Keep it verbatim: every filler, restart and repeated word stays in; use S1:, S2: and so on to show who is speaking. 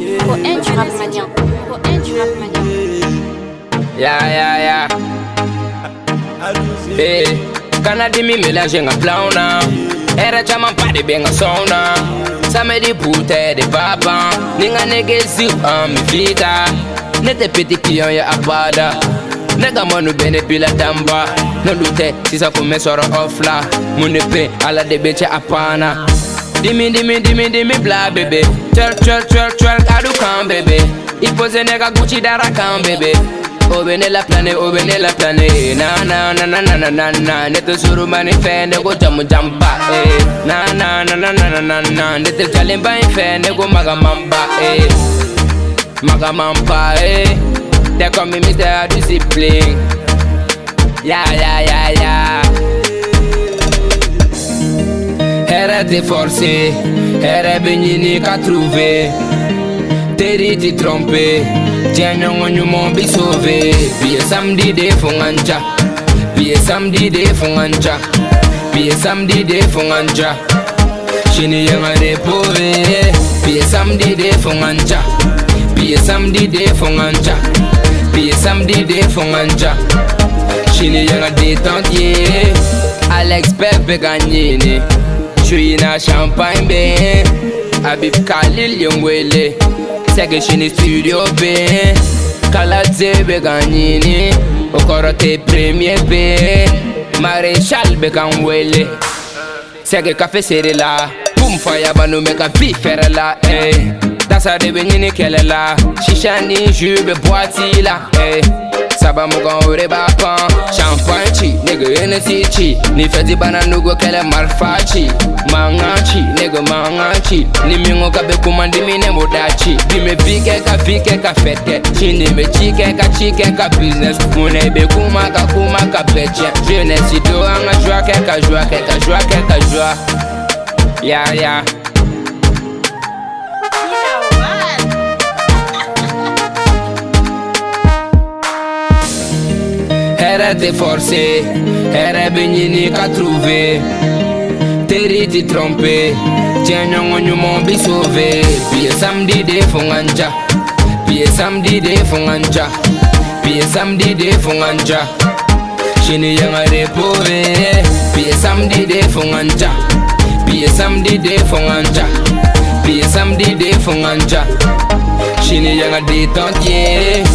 S1: Poète du rap mania. Poète du rap mania.
S2: Yeah, yeah, yeah. Hey, Canada me mélange en plauna. Era chama pa de benga sona. Samedi puta de papa. Ninga negezi am vida. Nete petit client ya abada. Nega manu bene pila tamba. No lute sisa fume soro ofla. Munepe ala de benche apana. Dimi dimi dimi dimi bla bébé. Twerk twerk twerk twerk adu kan bébé. Ipose nega Gucci dara kan bébé. Obene la plane, obene la plane. Na na na na na na na na. Neto suru mani fe nego jamu jamba. Eh. Na na na na na na na na. Neto jalimba fe nego magamamba. Eh. Magamamba. Eh. They call me Mister Discipline. Yeah yeah yeah yeah. Era te forcé, era benini qu'a trouvé. Terry ti trompé, tiens non on m'ont bi sauvé. Puis samedi de fonganja, puis samedi de fonganja, puis samedi de fonganja. Chini yanga de pove, puis samedi de fonganja, puis samedi de fonganja, puis samedi de fonganja. Chini yanga de tantier, Alex Pepe gagné. J'suis na champagne ben, Habib Khalil yongwele. C'est que j'suis studio ben, Kaladze beganini, Okoro te premier ben, Maréchal beganwele. C'est que café serré là, Boum fire banu meka vi faire là, eh. Dasa de benini kele là, Shishani jube boiti là, eh. Saba mugan ore bapan, champagne chi, nigga Hennessy chi. Ni fedi bana nugo kele marfachi, mangachi, nigga mangachi. Ni mingo kabe kumandi mine modachi. Di me vike ka vike ka fete, chini me chike ka chike ka business. Mune be kuma ka kuma ka beche. Jeunesse do anga joie ke ka joie ke ka joie ke ka joie. Yeah yeah. Era te forcé, era benini qu'a trouvé. Terry ti trompé, tiens non on m'ont bi sauvé. Puis samedi de fonganja, puis samedi de fonganja, puis samedi de fonganja. Chini yanga de pove, puis samedi de fonganja, puis samedi de fonganja, puis samedi de fonganja. Chini yanga de tantier,